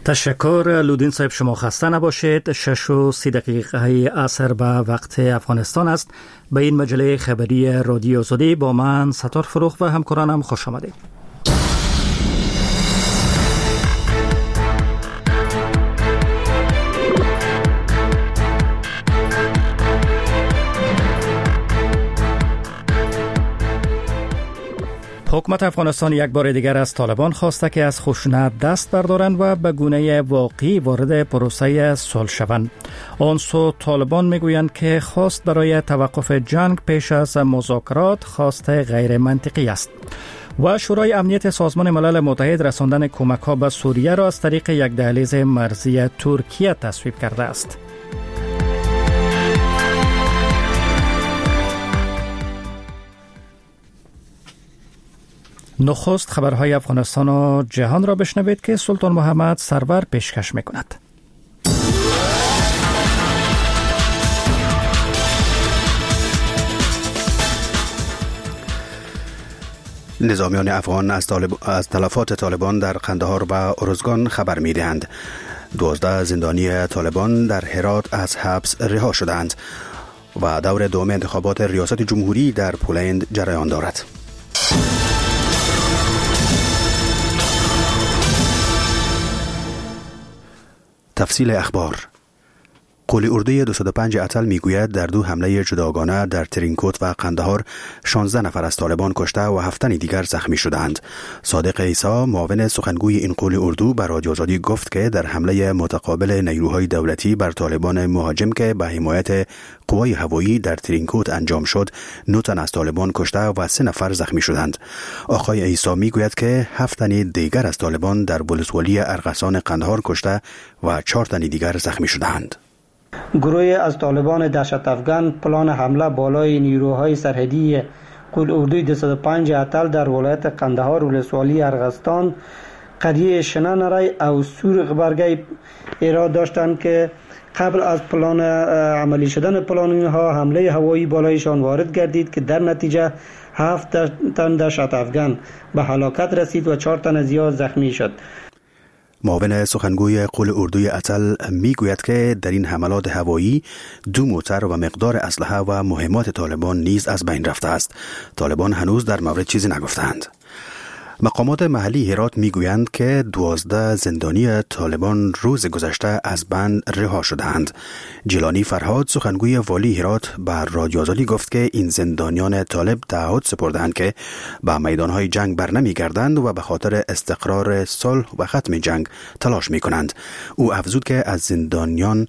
تشکر لودین صاحب، شما خسته نباشید. 6:30 عصر به وقت افغانستان است. به این مجله خبری رادیو آزادی با من ستار فروخ و همکارانم خوش آمدید. حکومت افغانستان یک بار دیگر از طالبان خواسته که از خشونت دست بردارند و به گونه واقعی وارد پروسه صلح شوند. آن سو طالبان میگویند که خواست برای توقف جنگ پیش از مذاکرات خواست غیر منطقی است. و شورای امنیت سازمان ملل متحد رساندن کمک‌ها به سوریه را از طریق یک دهلیز مرزی ترکیه تصویب کرده است. نخست خبرهای افغانستان و جهان را بشنوید که سلطان محمد سرور پیشکش می‌کند. نظامیان افغان از تلفات طالبان در قندهار و ارزگان خبر می‌دهند. 12 زندانی طالبان در هرات از حبس رها شدند و دور دوم انتخابات ریاست جمهوری در پولند جریان دارد. تفصیل اخبار. قول اردوی 205 اتل میگوید در دو حمله جداگانه در ترینکوت و قندهار 16 نفر از طالبان کشته و 7 تن دیگر زخمی شدند. صادق عیسی معاون سخنگوی این قول اردو به رادیو آزادی گفت که در حمله متقابل نیروهای دولتی بر طالبان مهاجم که به حمایت قوای هوایی در ترینکوت انجام شد 9 تن از طالبان کشته و 3 نفر زخمی شدند. آقای عیسی میگوید که 7 تن دیگر از طالبان در ولسوالی ارغسان قندهار کشته و 4 تن دیگر زخمی شدند. گروهی از طالبان دهشت افغان پلان حمله بالای نیروهای سرحدی قول اردوی 205 اتل در ولایت قندهار ولسوالی ارغستان قریه شنانرای او سورغ برگی ایراد داشتند که قبل از پلان عملی شدن پلان اینها حمله هوایی بالایشان وارد گردید که در نتیجه 7 تن دهشت افغان به هلاکت رسید و 4 تن زیاد زخمی شد. معاون سخنگوی قول اردوی اتل میگوید که در این حملات هوایی 2 موتر و مقدار اسلحه و مهمات طالبان نیز از بین رفته است. طالبان هنوز در مورد چیزی نگفتند. مقامات محلی هرات میگویند که 12 زندانی طالبان روز گذشته از بند رها شدند. جیلانی فرهاد سخنگوی والی هرات بر رادیو آزادی گفت که این زندانیان طالب تعهد سپردند که به میدانهای جنگ برنمیگردند و به خاطر استقرار صلح و ختم جنگ تلاش میکنند. او افزود که از زندانیان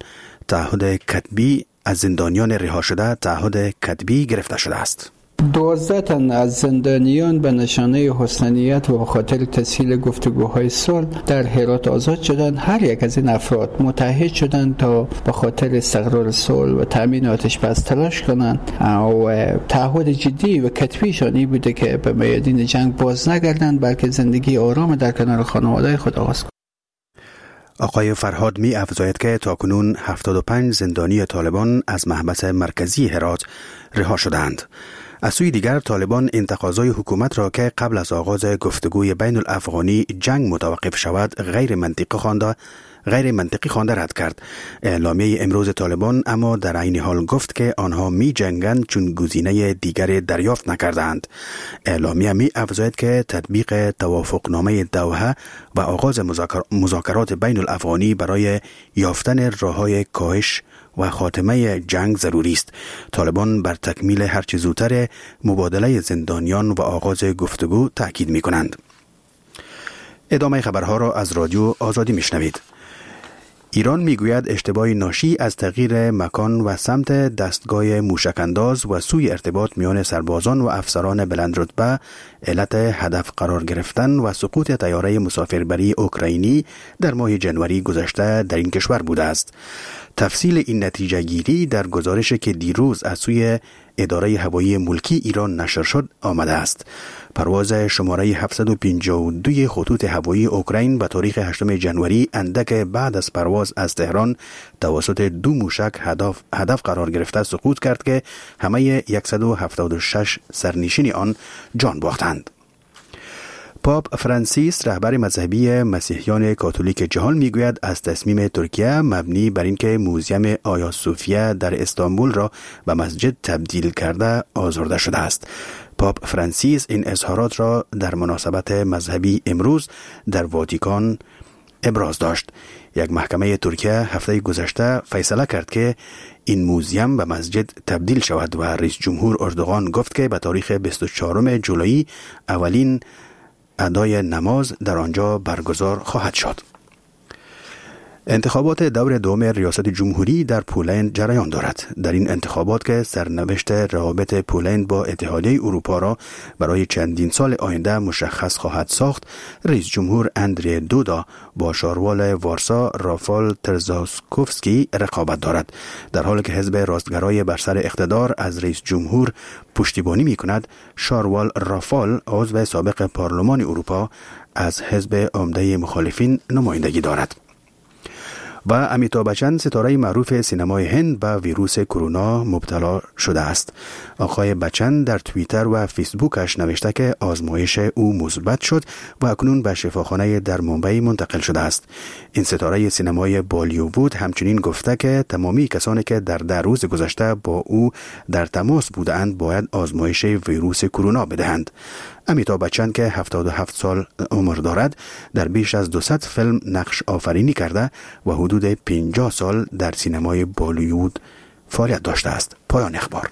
رها شده تعهد کتبی گرفته شده است. 12 تن از زندانیان به نشانه حسنیت و به خاطر تسهیل گفتگوهای صلح در هرات آزاد شدند. هر یک از این افراد متحد شدند تا به خاطر استقرار صلح و تامین آتش بس تلاش کنند و تعهد جدی و کتبیشان این بوده که به میادین جنگ باز نگردند بلکه زندگی آرام در کنار خانواده خود آغاز کنند. آقای فرهاد می افزاید که تاکنون 75 زندانی طالبان از محبس مرکزی هرات رها شدند. از سوی دیگر طالبان این تقاضای حکومت را که قبل از آغاز گفتگوی بین الافغانی جنگ متوقف شود غیر منطقی خوانده رد کرد. اعلامیه امروز طالبان اما در عین حال گفت که آنها می جنگند چون گزینه دیگری دریافت نکردند. اعلامیه می افزاید که تطبیق توافقنامه دوحه و آغاز مذاکرات بین الافغانی برای یافتن راه‌های کاهش و خاتمه جنگ ضروری است. طالبان بر تکمیل هرچه زودتر مبادله زندانیان و آغاز گفتگو تاکید می کنند. ادامه خبرها را از رادیو آزادی می شنوید. ایران میگوید اشتباه ناشی از تغییر مکان و سمت دستگاه موشکانداز و سوی ارتباط میان سربازان و افسران بلندرتبه علت هدف قرار گرفتن و سقوط طیاره مسافربری اوکراینی در ماه جنوری گذشته در این کشور بوده است. تفصیل این نتیجه گیری در گزارشی که دیروز از سوی اداره هوایی ملکی ایران نشر شد آمده است. پرواز شماره 752 خطوط هوایی اوکراین به تاریخ 8 جنوری اندک بعد از پرواز از تهران توسط 2 موشک هدف قرار گرفته سقوط کرد که همه 176 سرنشین آن جان باختند. پاپ فرانسیس رهبر مذهبی مسیحیان کاتولیک جهان میگوید از تصمیم ترکیه مبنی بر اینکه موزیم آیا صوفیا در استانبول را به مسجد تبدیل کرده آزرده شده است. پاپ فرانسیس این اظهارات را در مناسبت مذهبی امروز در واتیکان ابراز داشت. یک محکمه ترکیه هفته گذشته فیصله کرد که این موزیم به مسجد تبدیل شود و رئیس جمهور اردوغان گفت که به تاریخ 24 جولای اولین ادای نماز در آنجا برگزار خواهد شد. انتخابات دور دوم ریاست جمهوری در پولند جریان دارد. در این انتخابات که سرنوشت روابط پولند با اتحادیه اروپا را برای چندین سال آینده مشخص خواهد ساخت، رئیس جمهور اندری دودا با شاروال وارسا رافال ترزاسکوفسکی رقابت دارد، در حالی که حزب راستگرای بر سر اقتدار از رئیس جمهور پشتیبانی می کند. شاروال رافال عضو سابق پارلمان اروپا از حزب عمده مخالفین نمایندگی دارد. و امیتابh بچن ستاره معروف سینمای هند به ویروس کرونا مبتلا شده است. آقای بچن در توییتر و فیسبوکش نوشته که آزمایش او مثبت شد و اکنون به شفاخانه در مومبئی منتقل شده است. این ستاره سینمای بالیوود همچنین گفته که تمامی کسانی که در روز گذشته با او در تماس بودند باید آزمایش ویروس کرونا بدهند. امیتابh بچن که 77 سال عمر دارد در بیش از 200 فیلم نقش آفرینی کرده و حدود 50 سال در سینمای بالیوود فعالیت داشته است. پایان اخبار.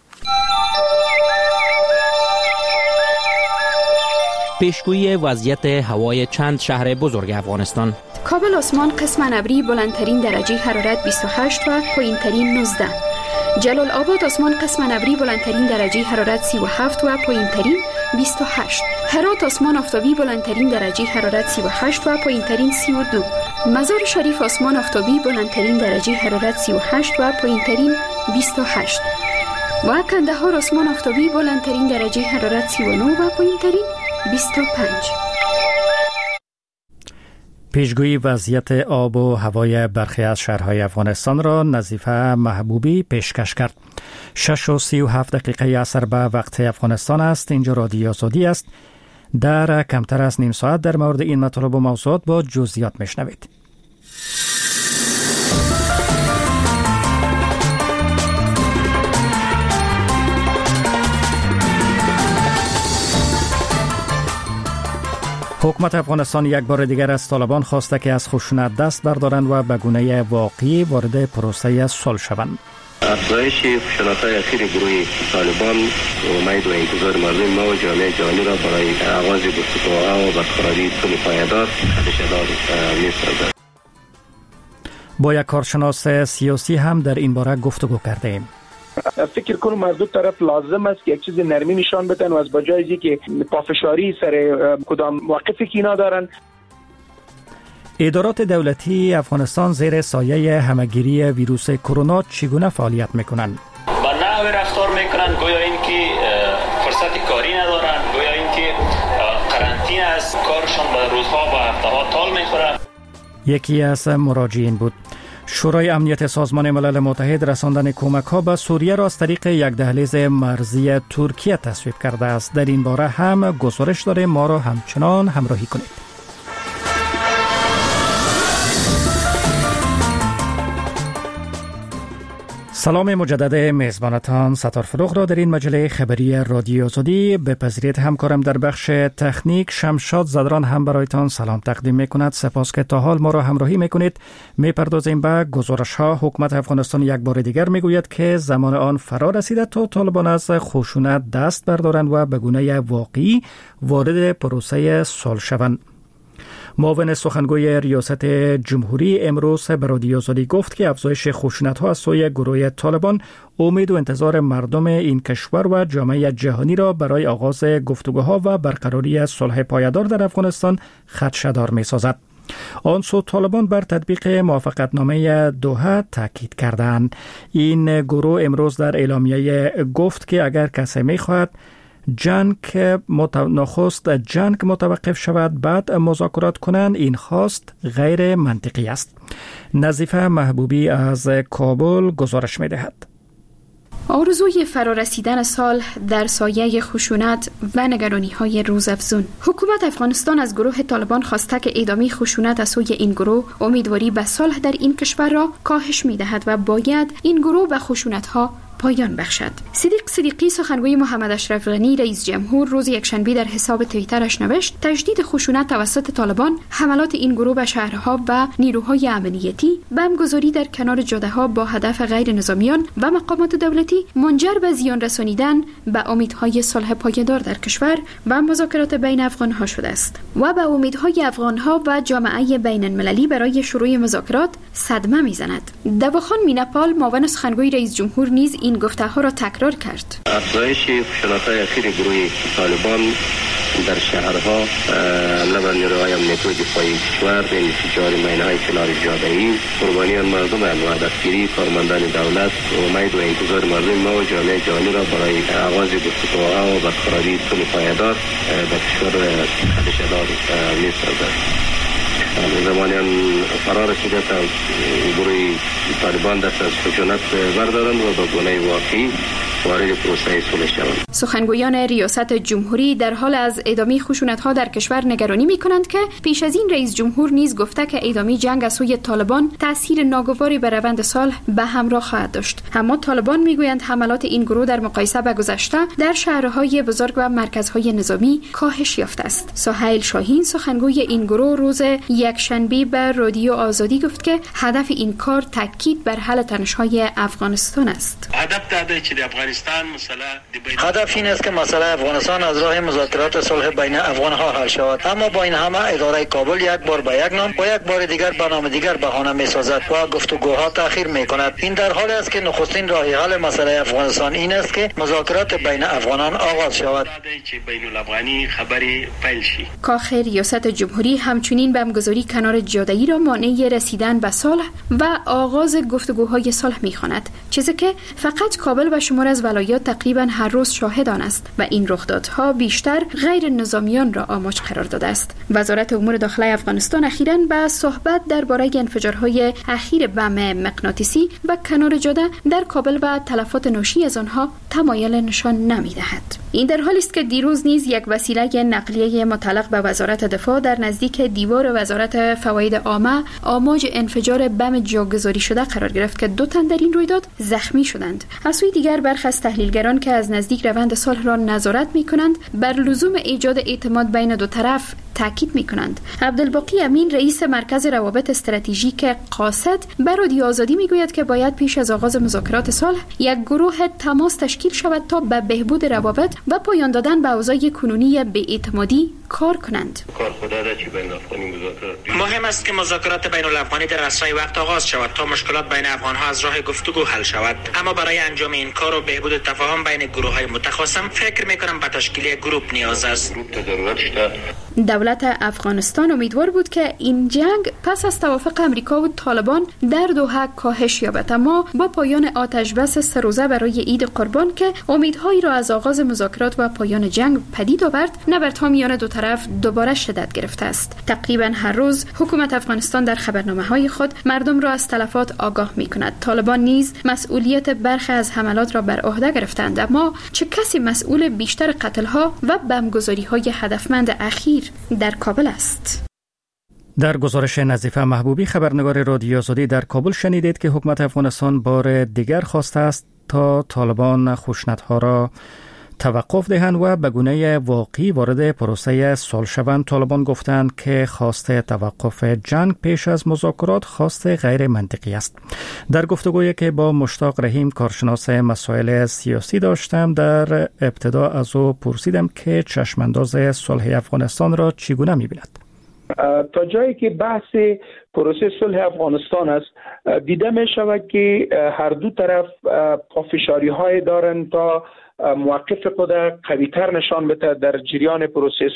پیشگویی وضعیت هوای چند شهر بزرگ افغانستان. کابل آسمان قسم ابری بلندترین درجه حرارت 28 و پایینترین 19. جلال آباد آسمان قسم ابری بلندترین درجه حرارت 37 و پایینترین 28. هرات آسمان آفتابی بلندترین درجه حرارت 38 و پایینترین 32. مزار شریف آسمان آفتابی بلندترین درجه حرارت 38 و پایینترین 28. و کندهار آسمان آفتابی بلندترین درجه حرارت 39 و پایینترین 25. پیشگویی وضعیت آب و هوای برخی از شهرهای افغانستان را نظیفه محبوبی پیشکش کرد. 6:37 عصر به وقت افغانستان است. اینجا رادیو آزادی است. در کمتر از نیم ساعت در مورد این مطالب و موضوعات با جزئیات میشنوید. حکومت افغانستان یک بار دیگر از طالبان خواسته که از خشونت دست بردارند و به گونه واقعی وارد پروسه صلح شوند. افزایش خشونت‌های اخیر گروه طالبان امید و انتظار مردم ما و جامعه جهانی را برای آغاز گفتگوها و برقراری صلح پایدار خدشه‌دار می‌سازد. با یک کارشناس سیاسی هم در این باره گفتگو کردیم. فکر کنم از دو طرف لازم است که یک چیز نرمی نشان بدن و از بجای که پافشاری سر کدام موقفی که اینا دارن. ادارات دولتی افغانستان زیر سایه همگیری ویروس کرونا چگونه فعالیت میکنند؟ با نحوی رفتار میکنند گویا اینکه فرصت کاری ندارن، گویا اینکه قرنطینه است، کارشان به روزها و هفته‌ها طال میخوره. یکی از مراجعین بود. شورای امنیت سازمان ملل متحد رساندن کمک‌ها به سوریه را از طریق یک دهلیز مرزی ترکیه تصویب کرده است. در این باره هم گزارش داریم، ما را همچنان همراهی کنید. سلام مجدد میزبانتان ستار فروغ را در این مجله خبری رادیو آزادی بپذیرید. همکارم در بخش تکنیک شمشاد زدران هم برایتان سلام تقدیم میکند. سپاس که تا حال ما را همراهی میکنید. میپردازیم به گزارش ها. حکومت افغانستان یک بار دیگر میگوید که زمان آن فرا رسیده تا طالبان از خشونت دست بردارند و به گونه واقعی وارد پروسه صلح شوند. معاون سخنگوی ریاست جمهوری امروز به رادیو آزادی گفت که افزایش خشونت‌ها از سوی گروه طالبان امید و انتظار مردم این کشور و جامعه جهانی را برای آغاز گفتگوها و برقراری صلح پایدار در افغانستان خدشه‌دار می‌سازد. آن سو طالبان بر تطبیق موافقتنامه دوحه تاکید کردند. این گروه امروز در اعلامیه گفت که اگر کسی می‌خواهد جنگ متوقف شود بعد مذاکرات کنند، این خواست غیر منطقی است. نظیفه محبوبی از کابل گزارش می دهد. آرزوی فرارسیدن سال در سایه خشونت و نگرانی‌های روزافزون. حکومت افغانستان از گروه طالبان خواسته که ادامه خشونت از سوی این گروه امیدواری به صلح در این کشور را کاهش می‌دهد و باید این گروه به خشونت‌ها پایان بخشد. صدیق صدیقی سخنگوی محمد اشرف غنی رئیس جمهور روز یکشنبه در حساب توییترش نوشت تجدید خشونت توسط طالبان، حملات این گروه به شهرها و نیروهای امنیتی، بمبگذاری در کنار جاده‌ها با هدف غیر نظامیان و مقامات دولتی منجر به زیان رسانیدن به امیدهای صلح پایدار در کشور و مذاکرات بین افغان‌ها شده است و به امیدهای افغان‌ها و جامعه بین‌المللی برای شروع مذاکرات صدمه می‌زند. دواخان مینپال معاون سخنگوی رئیس جمهور نیز این گفته‌ها را تکرار کرد. افزایش خشونت‌های اخیر گروه طالبان در شهرها، حمله بر نیروهای امنیتی و دفاعی کشور، به انفجار مین‌های کنار جاده‌ای، قربانیان مردم و دستگیری کارمندان دولت، امید و انتظار مردم ما و جامعه جهانی را برای آغاز گفتگوها و برقراری صلح پایدار در کشور خدشه‌دار می‌سازد. زمانیان فرار رسیده تا گروه طالبان دست از خشونت بردارند و با گونه واقعی وارد پروسه صلح شوند. سخنگویان ریاست جمهوری در حال از ادامه خشونت‌ها در کشور نگرانی می‌کنند که پیش از این رئیس جمهور نیز گفته که ادامه جنگ از سوی طالبان تأثیر ناگواری بر روند صلح به همراه خواهد داشت. اما طالبان می‌گویند حملات این گروه در مقایسه با گذشته در شهرهای بزرگ و مرکزهای نظامی کاهش یافته است. سهیل شاهین سخنگوی این گروه روز یکشنبه به رادیو آزادی گفت که هدف این کار تاکید بر حل تنش‌های افغانستان است. هدف این است که مسئله افغانستان از راه مذاکرات صلح بین افغان‌ها حل شود، اما با این همه اداره کابل یک بار به یک نام و یک بار دیگر به نام دیگر بهانه می‌سازد و گفتگوها تأخیر می‌کند. این در حالی است که نخستین راه حل مسئله افغانستان این است که مذاکرات بین افغانان آغاز شود. کاخ ریاست جمهوری همچنین بمبگذاری کنار جاده‌ای را مانع رسیدن به صلح و آغاز گفتگوهای صلح می‌خواند، چیزی که فقط کابل و شمار از ولایات تقریبا هر روز شاهد آن است و این رخدادها بیشتر غیر نظامیان را آماج قرار داده است. وزارت امور داخلی افغانستان اخیراً به صحبت درباره انفجارهای اخیر بم مغناطیسی و کنار جاده در کابل و تلفات ناشی از آنها تمایل نشان نمی‌دهد. این در حالی است که دیروز نیز یک وسیله نقلیه متعلق به وزارت دفاع در نزدیک دیوار وزارت فواید عامه آماج انفجار بم جاگذاری شده قرار گرفت که 2 تن در این رویداد زخمی شدند. از سوی دیگر برخی از تحلیلگران که از نزدیک روند صلح را نظارت می‌کنند بر لزوم ایجاد اعتماد بین دو طرف تاکید می‌کنند. عبدالباقی امین رئیس مرکز روابط استراتژیک قاصد بر رادیو آزادی می‌گوید که باید پیش از آغاز مذاکرات صلح یک گروه تماس تشکیل شود تا به بهبود روابط و پایان دادن به اوضاع کنونی بی‌اعتمادی کار کنند. مهم است که مذاکرات بین الافغانی در اسرع وقت آغاز شود تا مشکلات بین افغان‌ها از راه گفتگو حل شود، اما برای انجام این کار و بهبود تفاهم بین گروه‌های متخاصم فکر می‌کنم به تشکیل گروپ نیاز است. دولت افغانستان امیدوار بود که این جنگ پس از توافق امریکا و طالبان در دوحه کاهش یابد، اما با پایان آتش بس 3 روزه برای عید قربان که امیدهایی را از آغاز مذاکرات و پایان جنگ پدید آورد، نبردها میان دو طرف دوباره شدت گرفته است. تقریبا هر روز حکومت افغانستان در خبرنامه‌های خود مردم را از تلفات آگاه می‌کند. طالبان نیز مسئولیت برخی از حملات را بر عهده گرفتند، اما چه کسی مسئول بیشتر قتل‌ها و بمبگذاری‌های هدفمند اخیر در کابل است؟ در گزارش نظیفه محبوبی خبرنگار رادیو آزادی در کابل شنیدید که حکومت افغانستان بار دیگر خواسته است تا طالبان خشونت‌ها را توقف دهند و به گونه واقعی وارد پروسه صلح شوند. طالبان گفتند که خواست توقف جنگ پیش از مذاکرات خواست غیر منطقی است. در گفتگویی که با مشتاق رحیم کارشناس مسائل سیاسی داشتم، در ابتدا از او پرسیدم که چشمانداز صلح افغانستان را چگونه می‌بیند. تا جایی که بحث پروسه صلح افغانستان است، دیده می شود که هر دو طرف پافشاری های دارند تا موقف خود قوی‌تر نشان بده در جریان پروسه صلح.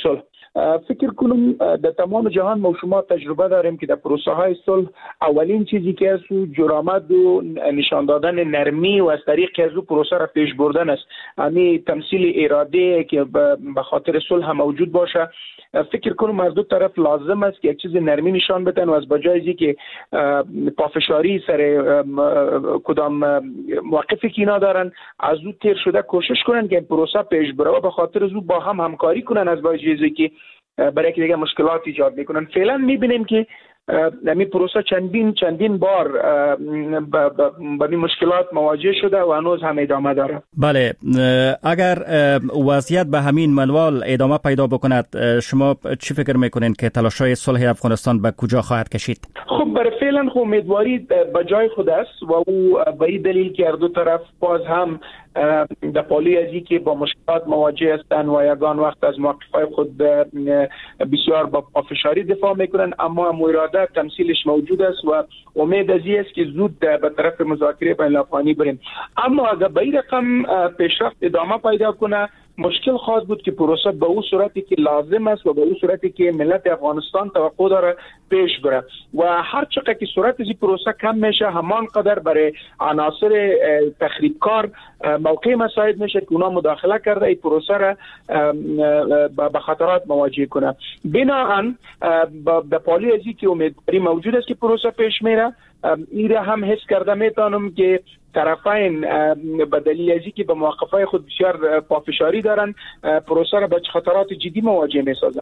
فکر کنم در تمام جهان ما شما تجربه داریم که در پروسه های صلح اولین چیزی که از جرأت و نشان دادن نرمی و از طریق از پروسه را پیش بردن است. همین تمثیل اراده که به خاطر صلح موجود باشه، فکر کنم از دو طرف لازم است که یک چیز نرمی نشان بدن و از بجای اینکه که پافشاری سر کدام موقفی که اینا دارن از او تیر شده کوشش کنن که پروسه پیش بره و به خاطر از او با هم همکاری کنن از بجای که برای که دیگه مشکلات ایجاد میکنن. فعلا میبینیم که این پروسه چندین بار با این مشکلات مواجه شده و هنوز هم ادامه داره. بله، اگر وضعیت به همین منوال ادامه پیدا بکند، شما چی فکر میکنین که تلاش‌های صلح افغانستان به کجا خواهد کشید؟ خب برای فعلا امیدواری به جای خود است و او به این دلیل که هر دو طرف باز هم در پالی ازی که با مشکلات مواجه هستند و یگان وقت از موقف‌های خود بسیار با پافشاری دفاع میکنن، اما هم اراده تمثیلش موجود است و امید ازی است که زود به طرف مذاکره بین الافغانی بریم. اما اگر به این رقم پیشرفت ادامه پیدا کنه، مشکل خواهد بود که پروسه به اون صورتی که لازم است و به اون صورتی که ملت افغانستان توقع داره پیش بره و هر چقدر که سرعت این پروسه کم میشه، همان قدر برای عناصر تخریبکار موقع مساعد میشه که اونا مداخله کرده این پروسه را به خطرات مواجه کنه. بنابراین به پالی ازی که امیدواری موجود است که پروسه پیش میره، این را هم حس کرده میتونم که طرفین به دلیل ازی که به موقفهای خود بسیار پافشاری دارن، پروسه را به خطرات جدی مواجه میسازن.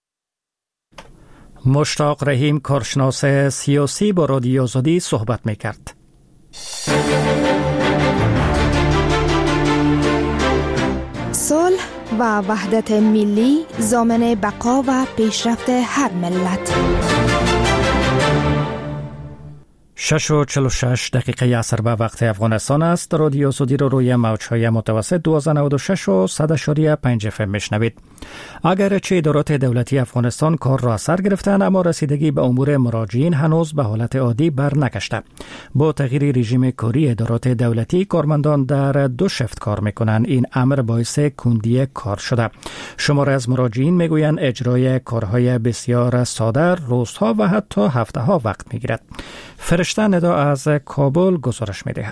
مشتاق رحیم، کارشناس سیاسی، با رادیو آزادی صحبت میکرد. صلح و وحدت ملی ضامن بقا و پیشرفت هر ملت. 6:46 عصر به وقت افغانستان است. رادیو آزادی رو روی موج‌های متوسط 1296 و 100.5 FM میشنوید. اگرچه ادارات دولتی افغانستان کار را سر گرفتند، اما رسیدگی به امور مراجعین هنوز به حالت عادی بر نگشته. با تغییر رژیم کاری ادارات دولتی، کارمندان در 2 شفت کار میکنند. این امر باعث کندی کار شده. شماره از مراجعین میگویند اجرای کارهای بسیار ساده روزها و حتی هفته‌ها وقت میگیرد. فرشته ندا از کابل گزارش می‌دهد.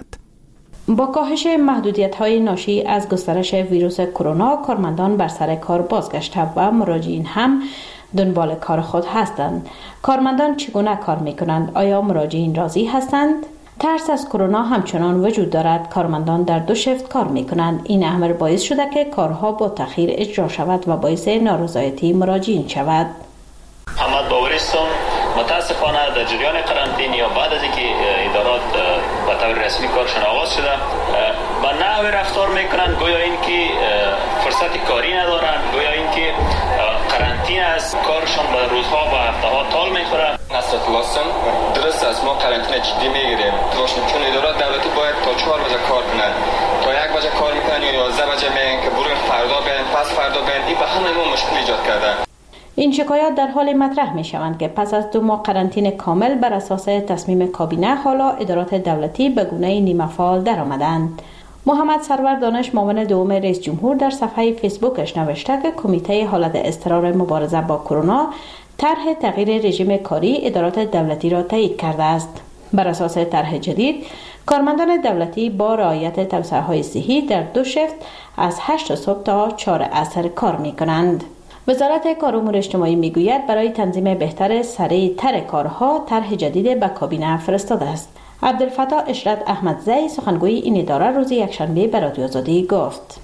با کاهش محدودیت‌های ناشی از گسترش ویروس کرونا، کارمندان بر سر کار بازگشته و مراجعین هم دنبال کار خود هستند. کارمندان چگونه کار می‌کنند؟ آیا مراجعین راضی هستند؟ ترس از کرونا همچنان وجود دارد. کارمندان در 2 شفت کار می‌کنند. این امر باعث شده که کارها با تأخیر اجرا شود و باعث نارضایتی مراجعین شود. محمد باوریستم متاسفانه در جریان قرنطینه یا بعد از اینکه ادارات به طور رسمی کارشون آغاز شده، با نحوی رفتار میکنن گویا اینکه فرصت کاری ندارن، گویا اینکه قرنطینه است، کارشون به روزها و هفته‌ها طول میخوره. نصرت الله هستم. درست است، ما قرنطینه جدی میگیریم چون ادارات دولتی باید تا 4 بجه کار کنند، تا 1 بجه کار میکنن یا 11 بجه میگن که برو فردا بیاین، پس فردا بیاین. این به همه ما مشکل ایجاد کرده. این شکایات در حال مطرح می شوند که پس از 2 ماه قرنطینه کامل بر اساس تصمیم کابینه، حالا ادارات دولتی به گونه نیمه فعال درآمدند. محمد سرور دانش، معاون دوم رئیس جمهور، در صفحه فیسبوکش نوشته که کمیته حالت اضطرار مبارزه با کرونا طرح تغییر رژیم کاری ادارات دولتی را تایید کرده است. بر اساس طرح جدید، کارمندان دولتی با رعایت توصیه‌های صحی در 2 شفت از 8 صبح تا 4 عصر کار می کنند. وزارت کار و امور اجتماعی میگوید برای تنظیم بهتر سریع‌تر کارها طرح جدید به کابینه فرستاده است. عبدالفتاح اشرت احمدزی، سخنگوی این اداره، روز یکشنبه به رادیو آزادی گفت: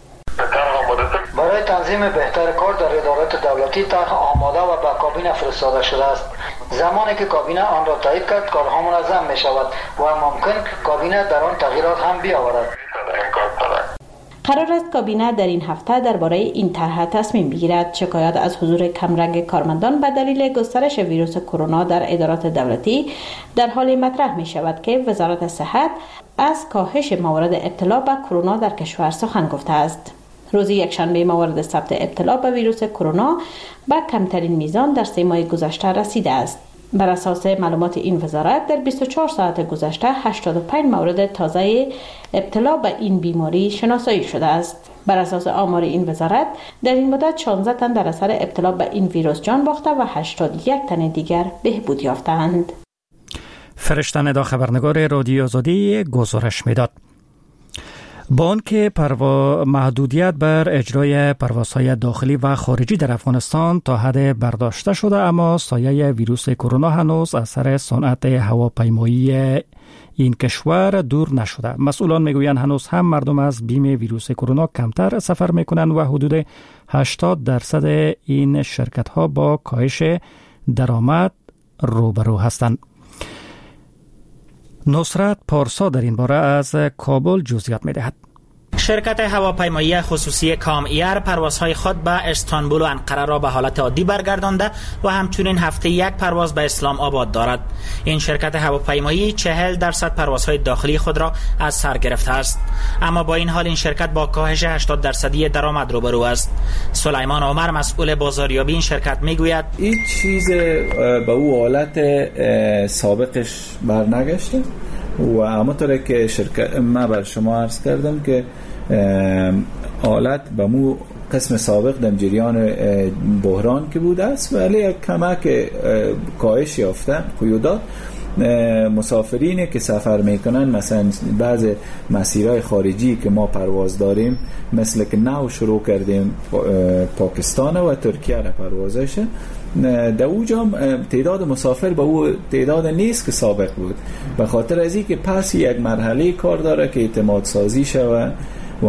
برای تنظیم بهتر کار در ادارات دولتی طرح آماده و به کابینه فرستاده شده است. زمانی که کابینه آن را تایید کرد، کارها منظم می شود و ممکن که کابینه در آن تغییرات هم بیاورد. قرار است کابینه در این هفته درباره این طرح تصمیم بگیرد. شکایات از حضور کمرنگ کارمندان به دلیل گسترش ویروس کرونا در ادارات دولتی در حال مطرح می شود که وزارت صحت از کاهش موارد ابتلا به کرونا در کشور سخن گفته است. روز یکشنبه موارد ثبت ابتلا به ویروس کرونا به کمترین میزان در 3 ماه گذشته رسیده است. بر اساس معلومات این وزارت در 24 ساعت گذشته 85 مورد تازه ابتلا به این بیماری شناسایی شده است. بر اساس آمار این وزارت در این مدت 16 تن در اثر ابتلا به این ویروس جان باخته و 81 تن دیگر بهبود یافتند. فرشته ندا خبرنگار رادیو آزادی گزارش میداد. با آنکه محدودیت بر اجرای پروازهای داخلی و خارجی در افغانستان تا حد برداشته شده، اما سایه ویروس کرونا هنوز اثر صنعت هواپیمایی این کشور دور نشده. مسئولان میگویند هنوز هم مردم از بیم ویروس کرونا کمتر سفر میکنند و حدود 80% این شرکت ها با کاهش درآمد روبرو هستند. نصرت پارسا در این باره از کابل جزئیات می‌دهد. شرکت هواپیمایی خصوصی کام ایر پروازهای خود به استانبول و انقره را به حالت عادی برگردانده و همچنین هفته یک پرواز به اسلام آباد دارد. این شرکت هواپیمایی 40% پروازهای داخلی خود را از سر گرفته است، اما با این حال این شرکت با کاهش 80% درآمد روبرو است. سلیمان عمر مسئول بازاریابی این شرکت میگوید این چیز به او حالت سابقش برنگشته و همونطوره که شرکت من بر شما عرض کردم که حالت به مو قسم سابق در جریان بحران که بوده است، ولی کمک کاهش یافته قیودات. مسافرینی که سفر میکنن مثلا بعض مسیرهای خارجی که ما پرواز داریم مثل که نو شروع کردیم پاکستان و ترکیه را پروازشه، در اوجا تعداد مسافر به او تعداد نیست که سابق بود، به خاطر از این که پس یک مرحله کار داره که اعتماد سازی شود و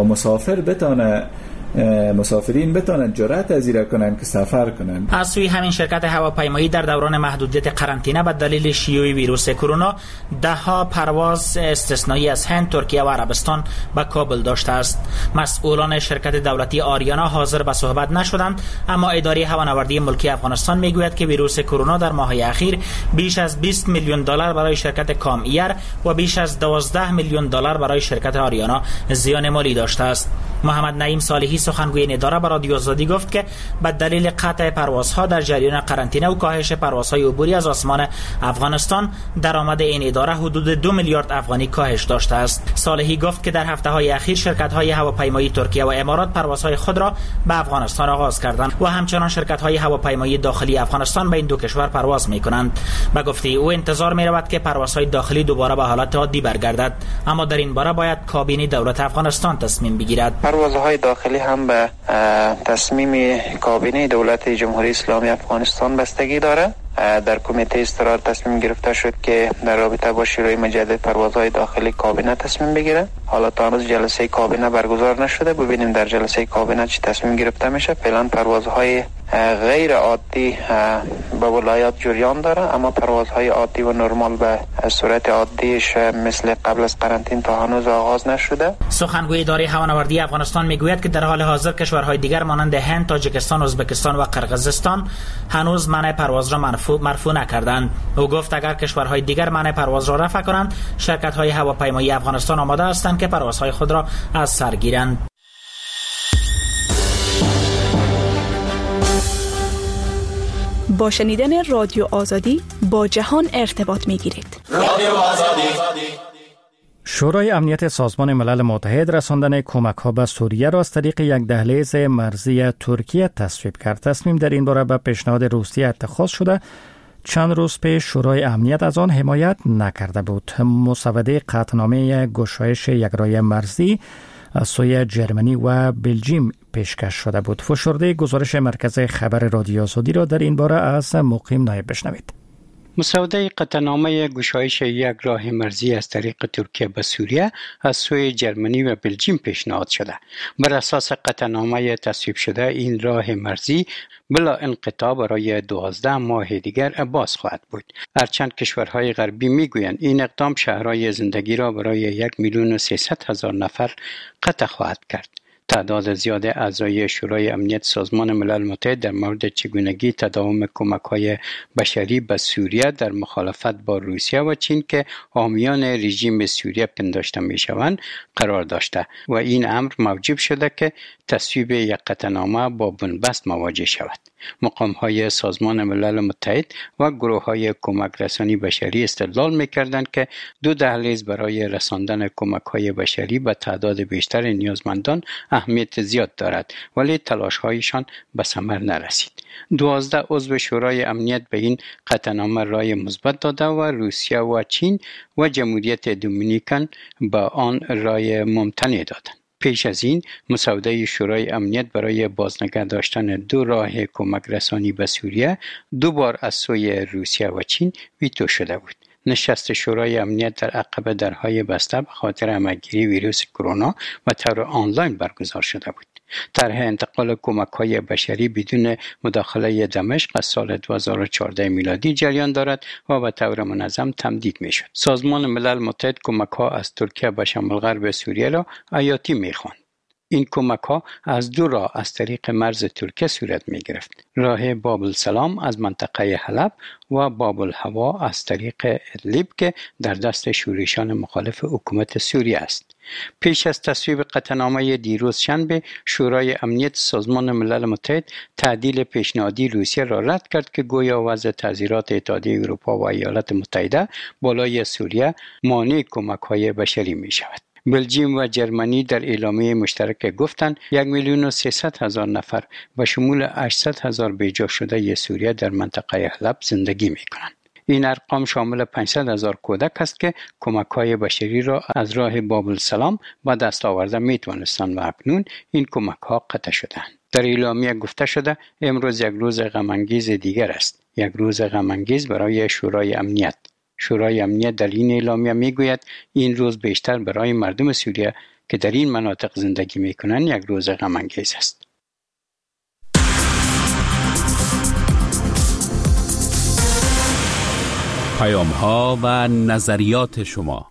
مسافرین بتونن جرأت پذیری کنن که سفر کنن. از سوی همین شرکت هواپیمایی در دوران محدودیت قرنطینه به دلیل شیوع ویروس کرونا 10 پرواز استثنایی از هند، ترکیه و عربستان به کابل داشته است. مسئولان شرکت دولتی آریانا حاضر به صحبت نشدند، اما اداره هوانوردی ملکی افغانستان میگوید که ویروس کرونا در ماه‌های اخیر بیش از 20 میلیون دلار برای شرکت کام ایر و بیش از 12 میلیون دلار برای شرکت آریانا زیان مالی داشته است. محمد نعیم صالحی سخنگوی این اداره به رادیو آزادی گفت که به دلیل قطع پروازها در جریان قرنطینه و کاهش پروازهای عبوری از آسمان افغانستان درآمد این اداره حدود 2 میلیارد افغانی کاهش داشته است. صالحی گفت که در هفته‌های اخیر شرکت‌های هواپیمایی ترکیه و امارات پروازهای خود را به افغانستان آغاز کردند و همچنان شرکت‌های هواپیمایی داخلی افغانستان به این دو کشور پرواز می‌کنند. به گفته او انتظار می‌رود که پروازهای داخلی دوباره به حالت عادی برگردد، اما در این باره باید کابینه دولت افغانستان تصمیم بگیرد. پروازهای داخلی هم به تصمیم کابینه دولت جمهوری اسلامی افغانستان بستگی داره. در کمیته استقرار تصمیم گرفته شد که در رابطه با شروع مجدد پروازهای داخلی کابینه تصمیم بگیره. حالا تا هنوز جلسه کابینه برگزار نشده، ببینیم در جلسه کابینه چی تصمیم گرفته میشه. فعلا پروازهای غیر عادی به ولایات جریان داره، اما پروازهای عادی و نرمال به صورت عادیش مثل قبل از قرنطینه تا هنوز آغاز نشده. سخنگوی اداره هوانوردی افغانستان میگوید که در حال حاضر کشورهای دیگر مانند هند، تاجیکستان، ازبکستان و قرقیزستان هنوز منع پرواز را مرفوع نکردند. او گفت اگر کشورهای دیگر منع پرواز را رفع کنند، شرکت‌های هواپیمایی افغانستان آماده هستند که پروازهای خود را از سر گیرند. با شنیدن رادیو آزادی با جهان ارتباط می‌گیرید. رادیو آزادی. شورای امنیت سازمان ملل متحد رساندن کمک‌ها به سوریه را از طریق یک دهلیز مرزی ترکیه تصویب کرد. تصمیم در این باره به پیشنهاد روسیه اتخاذ شده. چند روز پیش شورای امنیت از آن حمایت نکرده بود. مسوده قطعنامه گشایش یک راه مرزی از سوی جرمنی و بلژیم پیشکش شده بود. فشرده گزارش مرکز خبر رادیو آزادی را در این باره از مقیم نایب بشنوید. مسوده قطعنامه گشایش یک راه مرزی از طریق ترکیه به سوریه از سوی جرمنی و بلژیم پیشنهاد شده. بر اساس قطعنامه تصویب شده این راه مرزی بلا انقطاع برای 12 ماه دیگر باز خواهد بود. هرچند کشورهای غربی میگویند این اقدام شهرهای زندگی را برای 1,300,000 نفر قطع خواهد کرد. تعداد زیاد اعضای شورای امنیت سازمان ملل متحد در مورد چگونگی تداوم کمک‌های بشری به سوریه در مخالفت با روسیه و چین که حامیان رژیم سوریه پنداشته می‌شوند قرار داشته و این امر موجب شده که تصویب یک قطعنامه با بنبست مواجه شود. مقام‌های سازمان ملل متحد و گروه‌های کمک رسانی بشری استدلال می‌کردند که 2 دهلیز برای رساندن کمک‌های بشری به تعداد بیشتر نیازمندان اهمیت زیاد دارد، ولی تلاش‌هایشان به ثمر نرسید. 12 عضو شورای امنیت به این قطعنامه رای مثبت داده و روسیه و چین و جمهوریت دومینیکن به آن رای ممتنع دادند. پیش از این مسوده شورای امنیت برای بازنگه داشتن 2 راه کمک رسانی به سوریه 2 بار از سوی روسیه و چین ویتو شده بود. نشست شورای امنیت در عقب درهای بسته به خاطر همه‌گیری ویروس کرونا و طور آنلاین برگزار شده بود. طرح انتقال کمک‌های بشری بدون مداخله دمشق از سال 2014 میلادی جریان دارد و به طور منظم تمدید می‌شد. سازمان ملل متحد کمک‌ها از ترکیه به شمال غرب سوریه را حیاتی می‌خواند. این کمک‌ها از 2 راه از طریق مرز ترکیه صورت می‌گرفت. راه باب السلام از منطقه حلب و باب الهوا از طریق ادلیب که در دست شورشیان مخالف حکومت سوریه است. پیش از تصویب قطعنامه دیروز شنبه، شورای امنیت سازمان ملل متحد تعدیل پیشنهادی روسیه را رد کرد که گویا وضع تعزیرات اتحادیه اروپا و ایالات متحده بالای سوریه مانع کمک‌های بشری می‌شود. بلژیم و جرمنی در اعلامیه مشترک گفتند 1,300,000 نفر و شمول 800,000 بیجا شده سوریه در منطقه حلب زندگی می‌کنند. این ارقام شامل 500,000 کودک است که کمک‌های بشری را از راه باب السلام به دست آورده می‌توانستند و اکنون این کمک‌ها قطع شدند. در اعلامیه گفته شده امروز یک روز غم‌انگیز دیگر است، یک روز غم‌انگیز برای شورای امنیت. شورای امنیت در این اعلامیه میگوید این روز بیشتر برای مردم سوریه که در این مناطق زندگی میکنند یک روز غم‌انگیز است. پیام‌ها و نظریات شما.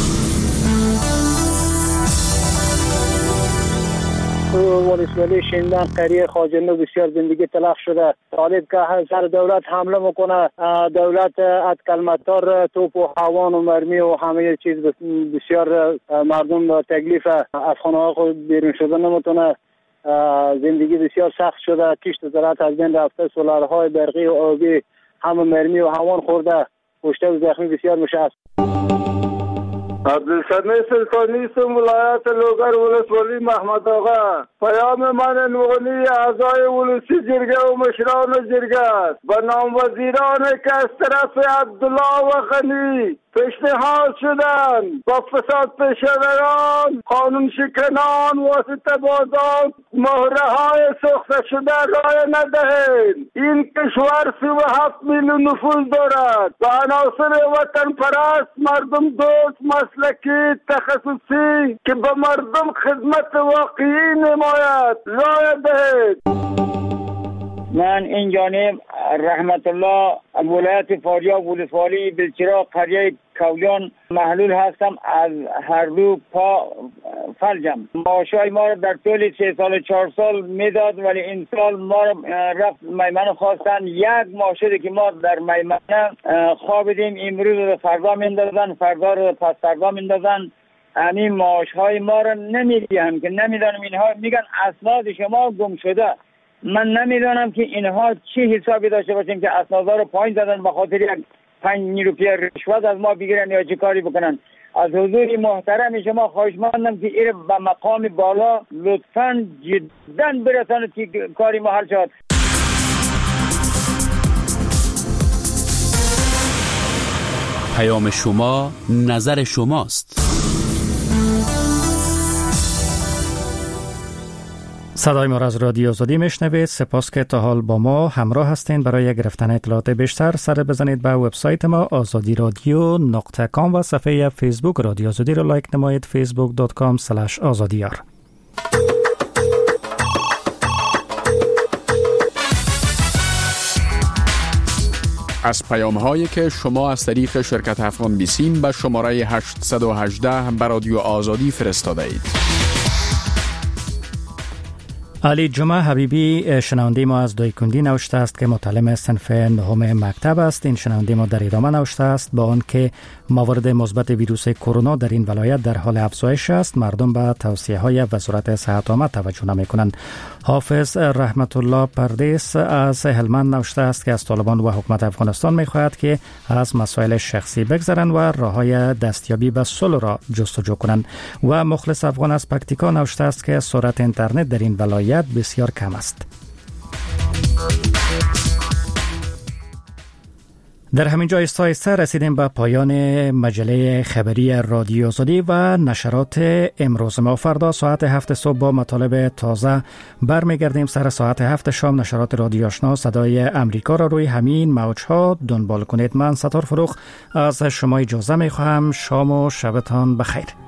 ولسوالی شیندان قریه خواجنده بسیار زندگی تلخ شده. طالب که سر دولت حمله میکنه، دولت از کلمتار توپ و هوان و مرمی و همه چیز بسیار مردم با تکلیف از خانه ها خود بیرون شده نمیتونه. زندگی بسیار سخت شده. کشت زراعت از بین رفته، سولارهای برقی و آبی همه مرمی و هوان خورده. کشته و زخمی بسیار میشه. عبدالسمی سلطانی سم ولایت لوگر ولسوالی محمد آقا. پیام من نوغنی اعضای ولسی جرگه و مشران جرگه است به نام وزیران که از طرف عبدالله و غنی پیشنهاد شدند با فساد پیشوران، قانون شکنان، واسطه بازان مهره های سوخته شده رای ندهید. این کشور 37 میلیون نفوذ دارد و عناصر وطن پرست، مردم دوست، مسلکی، تخصصی که به مردم خدمت واقعی نماید رای دهید. من این جانب رحمت الله ولایت فاریاب ولسوالی بلچراغ قریه کولیان محلول هستم. از هر دو پا فلجم. معاشای ما را در طول 3 سال 4 سال میداد، ولی این سال ما را رفت میمنه خواستن. یک ماه شده که ما در میمنه خوابیدیم، امروز رو فردا میندازن، فردا رو پس فردا میندازن. همین معاشهای ما را نمیدیم که نمیدانم. اینها میگن اسناد شما گم شده. من نمیدانم که اینها چی حسابی داشته باشیم که اسنادها رو پایین زدن به خاطر یک 5 روپیه رشوت از ما بگیرن یا چی کاری بکنن. از حضور محترم شما خواهشمندم که این به مقام بالا لطفاً جدا برسانید که کاری ما حل شد. پیام شما نظر شماست. صدای ما را از رادیو آزادی میشنوید. سپاس که تا حال با ما همراه هستین. برای گرفتن اطلاعات بیشتر سر بزنید به وبسایت ما azadiradyo.com و صفحه فیسبوک رادیو آزادی را لایک نمایید. facebook.com/azadiyar. از پیام‌هایی که شما از طریق شرکت افغان بیسیم به شماره 818 به رادیو آزادی فرستاده اید. علی جمعه حبیبی شنونده ما از دایکندی نوشته است که متعلم صنف نهم مکتب است. این شنونده ما در ادامه نوشته است با آن که موارد مثبت ویروس کرونا در این ولایت در حال افزایش است، مردم به توصیه های وزارت صحت عامه توجه نمی کنند. حافظ رحمت الله پردیس از هلمند نوشته است که از طالبان و حکومت افغانستان می خواهد که از مسائل شخصی بگذرند و راههای دستیابی به صلح را جستجو کنند. و مخلص افغان از پکتیکا نوشته است که سرعت اینترنت در این ولایت بسیار کم است. در همین جا آهسته رسیدیم به پایان مجله خبری رادیو آزادی و نشرات امروز ما. فردا ساعت 7 صبح با مطالب تازه برمیگردیم. سر ساعت 7 شام نشرات رادیو آشنا صدای امریکا را روی همین موج‌ها دنبال کنید. من ستار فروخ از شما اجازه می‌خواهم. شام و شبتان بخیر.